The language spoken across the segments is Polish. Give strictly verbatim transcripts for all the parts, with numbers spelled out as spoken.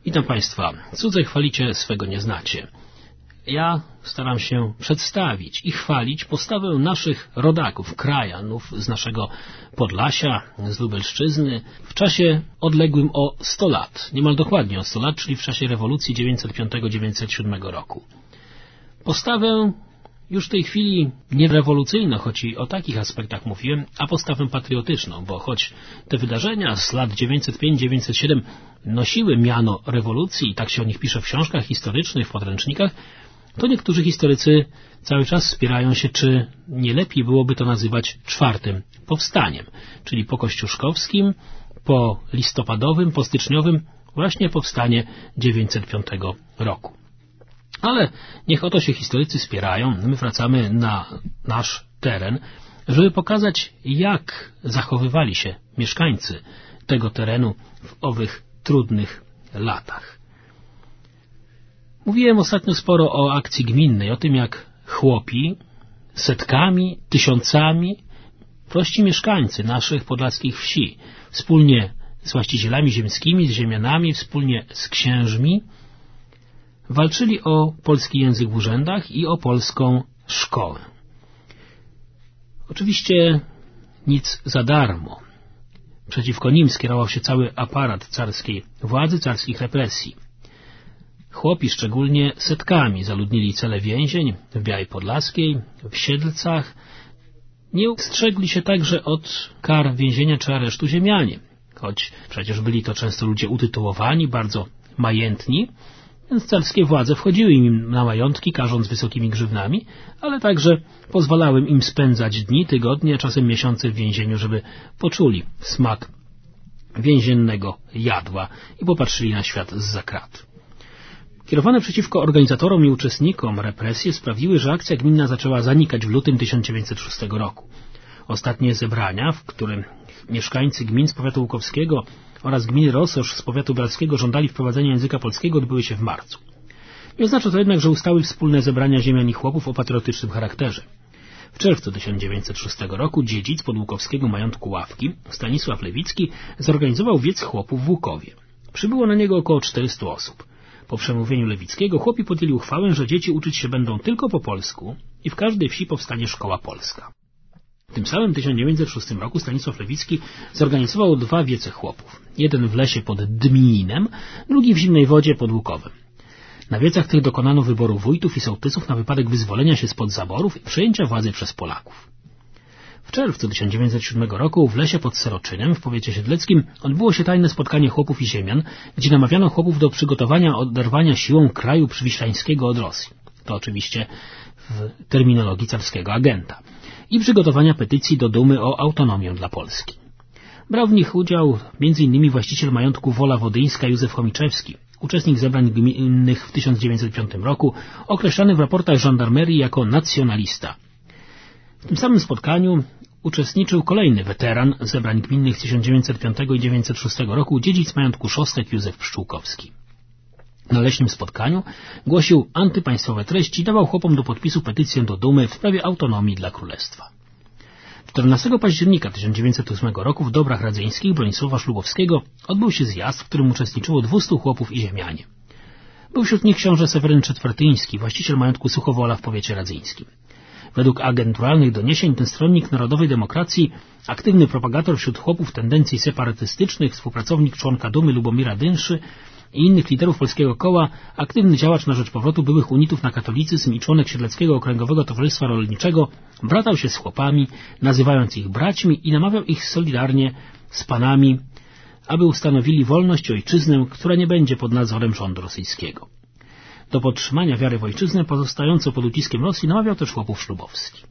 Witam Państwa. Cudze chwalicie, swego nie znacie. Ja staram się przedstawić i chwalić postawę naszych rodaków, krajanów z naszego Podlasia, z Lubelszczyzny w czasie odległym o sto lat, niemal dokładnie o sto lat, czyli w czasie rewolucji dziewięćset piątego do dziewięćset siódmego roku. Postawę już w tej chwili nie rewolucyjną, choć i o takich aspektach mówiłem, a postawę patriotyczną, bo choć te wydarzenia z lat dziewięćset piąty do dziewięćset siódmego nosiły miano rewolucji i tak się o nich pisze w książkach historycznych, w podręcznikach, to niektórzy historycy cały czas spierają się, czy nie lepiej byłoby to nazywać czwartym powstaniem, czyli po kościuszkowskim, po listopadowym, po styczniowym, właśnie powstanie dziewięćset piątego roku. Ale niech o to się historycy spierają, my wracamy na nasz teren, żeby pokazać, jak zachowywali się mieszkańcy tego terenu w owych trudnych latach. Mówiłem ostatnio sporo o akcji gminnej, o tym, jak chłopi setkami, tysiącami, prości mieszkańcy naszych podlaskich wsi, wspólnie z właścicielami ziemskimi, z ziemianami, wspólnie z księżmi, walczyli o polski język w urzędach i o polską szkołę. Oczywiście nic za darmo. Przeciwko nim skierował się cały aparat carskiej władzy, carskich represji. Chłopi szczególnie setkami zaludnili cele więzień w Białej Podlaskiej, w Siedlcach. Nie ustrzegli się także od kar więzienia czy aresztu ziemianie, choć przecież byli to często ludzie utytułowani, bardzo majętni, więc carskie władze wchodziły im na majątki, karząc wysokimi grzywnami, ale także pozwalały im spędzać dni, tygodnie, czasem miesiące w więzieniu, żeby poczuli smak więziennego jadła i popatrzyli na świat zza krat. Kierowane przeciwko organizatorom i uczestnikom represje sprawiły, że akcja gminna zaczęła zanikać w lutym tysiąc dziewięćset szóstego roku. Ostatnie zebrania, w którym mieszkańcy gmin z powiatu łukowskiego oraz gminy Rososz z powiatu bralskiego żądali wprowadzenia języka polskiego, odbyły się w marcu. Nie oznacza to jednak, że ustały wspólne zebrania ziemian i chłopów o patriotycznym charakterze. W czerwcu tysiąc dziewięćset szóstego roku dziedzic podłukowskiego majątku Ławki, Stanisław Lewicki, zorganizował wiec chłopów w Łukowie. Przybyło na niego około czterystu osób. Po przemówieniu Lewickiego chłopi podjęli uchwałę, że dzieci uczyć się będą tylko po polsku i w każdej wsi powstanie szkoła polska. W tym samym tysiąc dziewięćset szóstym roku Stanisław Lewicki zorganizował dwa wiece chłopów. Jeden w lesie pod Dmninem, drugi w Zimnej Wodzie pod Łukowem. Na wiecach tych dokonano wyboru wójtów i sołtysów na wypadek wyzwolenia się spod zaborów i przejęcia władzy przez Polaków. W czerwcu tysiąc dziewięćset siódmego roku w lesie pod Seroczynem w powiecie siedleckim odbyło się tajne spotkanie chłopów i ziemian, gdzie namawiano chłopów do przygotowania oderwania siłą kraju przywiślańskiego od Rosji. To oczywiście w terminologii carskiego agenta. I przygotowania petycji do Dumy o autonomię dla Polski. Brał w nich udział między innymi właściciel majątku Wola Wodyńska Józef Chomiczewski, uczestnik zebrań gminnych w tysiąc dziewięćset piątym roku, określany w raportach żandarmerii jako nacjonalista. W tym samym spotkaniu uczestniczył kolejny weteran zebrań gminnych z tysiąc dziewięćset piątego i tysiąc dziewięćset szóstego roku, dziedzic majątku Szostek Józef Pszczółkowski. Na leśnym spotkaniu głosił antypaństwowe treści i dawał chłopom do podpisu petycję do Dumy w sprawie autonomii dla królestwa. czternastego października tysiąc dziewięćset ósmego roku w Dobrach Radzyńskich Bronisława Szlubowskiego odbył się zjazd, w którym uczestniczyło dwustu chłopów i ziemianie. Był wśród nich książę Seweryn Czetwertyński, właściciel majątku Suchowola w powiecie radzyńskim. Według agenturalnych doniesień ten stronnik narodowej demokracji, aktywny propagator wśród chłopów tendencji separatystycznych, współpracownik członka Dumy Lubomira Dynszy i innych liderów polskiego koła, aktywny działacz na rzecz powrotu byłych unitów na katolicyzm i członek Siedleckiego Okręgowego Towarzystwa Rolniczego, bratał się z chłopami, nazywając ich braćmi i namawiał ich solidarnie z panami, aby ustanowili wolność i ojczyznę, która nie będzie pod nadzorem rządu rosyjskiego. Do podtrzymania wiary w ojczyznę pozostającą pod uciskiem Rosji namawiał też chłopów Szlubowski.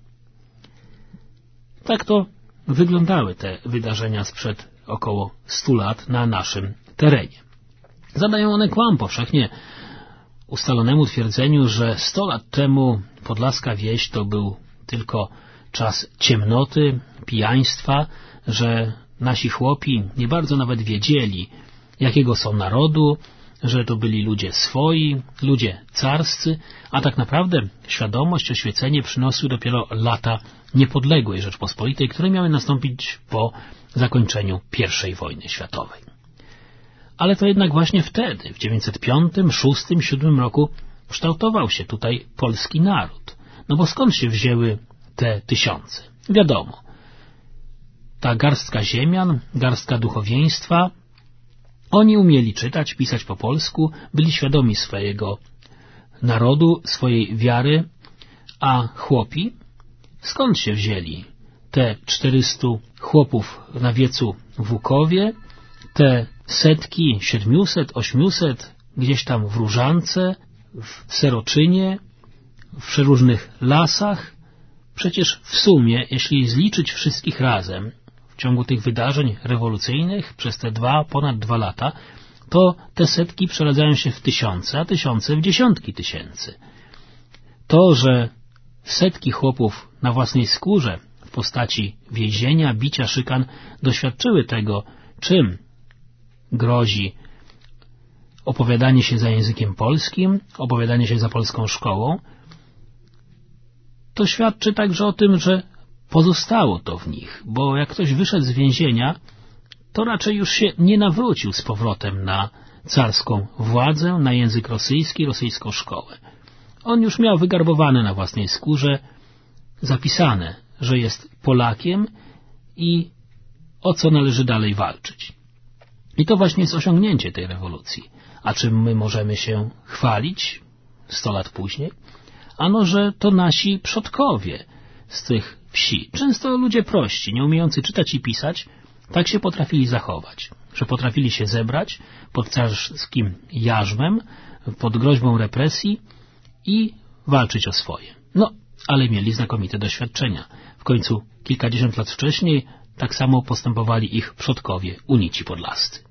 Tak to wyglądały te wydarzenia sprzed około stu lat na naszym terenie. Zadają one kłam powszechnie ustalonemu twierdzeniu, że sto lat temu podlaska wieś to był tylko czas ciemnoty, pijaństwa, że nasi chłopi nie bardzo nawet wiedzieli, jakiego są narodu, że to byli ludzie swoi, ludzie carscy, a tak naprawdę świadomość, oświecenie przyniosły dopiero lata niepodległej Rzeczpospolitej, które miały nastąpić po zakończeniu pierwszej wojny światowej. ale to jednak właśnie wtedy, w dziewięćset piątym, szóstym, siódmym roku kształtował się tutaj polski naród. No bo skąd się wzięły te tysiące? Wiadomo, ta garstka ziemian, garstka duchowieństwa, oni umieli czytać, pisać po polsku, byli świadomi swojego narodu, swojej wiary, a chłopi, skąd się wzięli? Te czterystu chłopów na wiecu w Łukowie, te setki, siedmiuset, ośmiuset, gdzieś tam w Różance, w Seroczynie, w przeróżnych lasach. Przecież w sumie, jeśli zliczyć wszystkich razem, w ciągu tych wydarzeń rewolucyjnych przez te dwa, ponad dwa lata, to te setki przeradzają się w tysiące, a tysiące w dziesiątki tysięcy. To, że setki chłopów na własnej skórze w postaci więzienia, bicia, szykan doświadczyły tego, czym grozi opowiadanie się za językiem polskim, opowiadanie się za polską szkołą, to świadczy także o tym, że pozostało to w nich, bo jak ktoś wyszedł z więzienia, to raczej już się nie nawrócił z powrotem na carską władzę, na język rosyjski, rosyjską szkołę. On już miał wygarbowane na własnej skórze, zapisane, że jest Polakiem i o co należy dalej walczyć. I to właśnie jest osiągnięcie tej rewolucji. A czym my możemy się chwalić sto lat później? Ano, że to nasi przodkowie z tych wsi, często ludzie prości, nie umiejący czytać i pisać, tak się potrafili zachować, że potrafili się zebrać pod carskim jarzmem, pod groźbą represji i walczyć o swoje. No, ale mieli znakomite doświadczenia. W końcu kilkadziesiąt lat wcześniej tak samo postępowali ich przodkowie unici podlascy.